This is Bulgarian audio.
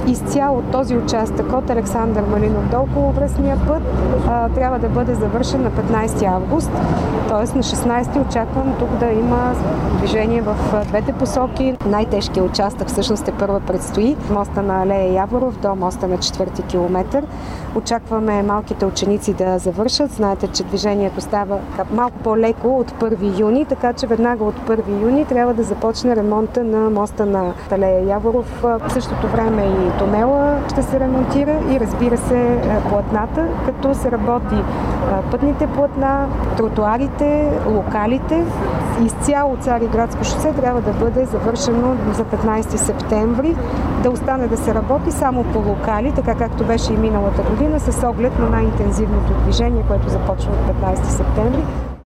изцяло този участък от Александър Малинов до околовръстния път трябва да бъде завършен на 15 август, т.е. на 16 очаквам тук да има движение в двете посоки. Най-тежкият участък всъщност първо предстои моста на Алея Яворов до моста на 4-ти километър. Очакваме малките ученици да завършат. Знаете, че движението става малко по-леко от 1 юни, така че веднага от 1 юни трябва да започне ремонта на моста на Алея Яворов. В същото време и тунела ще се ремонтира и разбира се платната, като се работи пътните платна, тротуарите, локалите. Изцяло Цариградско шосе трябва да бъде завършено за 15 септември, да остане да се работи само по локали, така както беше и миналата година, с оглед на най-интензивното движение, което започва от 15 септември.